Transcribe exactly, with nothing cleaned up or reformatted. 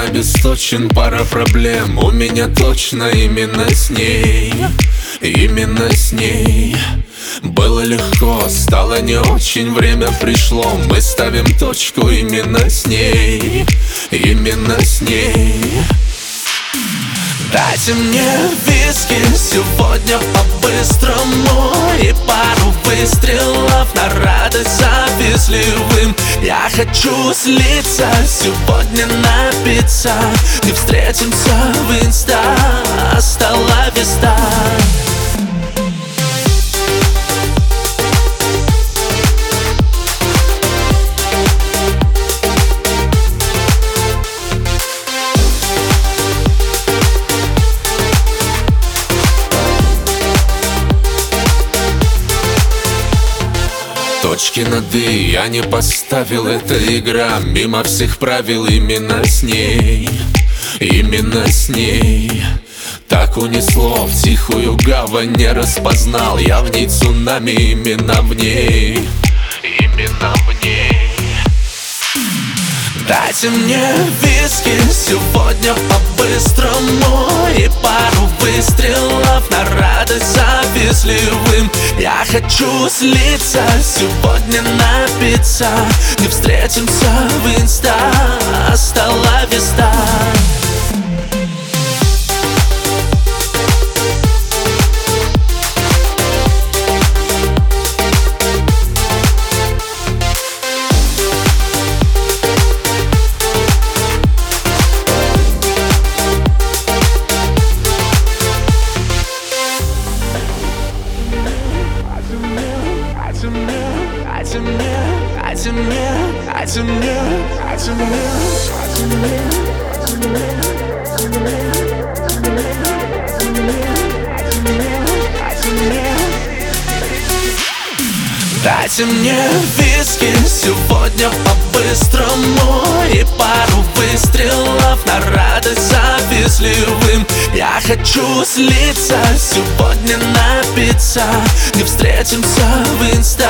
обесточен, пара проблем. У меня точно именно с ней, именно с ней. Было легко, стало не очень, время пришло. Мы ставим точку именно с ней, именно с ней. Дайте мне виски сегодня по-быстрому и пару выстрелов на радость завистливым. Я хочу слиться, сегодня напиться. Не встретимся в инста, остала веста. Точки над «и» я не поставил, это игра мимо всех правил. Именно с ней, именно с ней. Так унесло в тихую гавань, не распознал я в ней цунами. Именно в ней, именно в ней. Дайте мне виски сегодня по-быстрому и пару выстрелов на радость завистливым. Я хочу слиться, сегодня напиться. Не встретимся в инста, остала веста. Дайте мне, дайте мне, дайте мне, дайте мне, дайте мне, дайте мне. Дайте мне виски сегодня по-быстрому и пару выстрелов на радость завистливым. Я хочу слиться, сегодня напиться. Не встретимся в инста,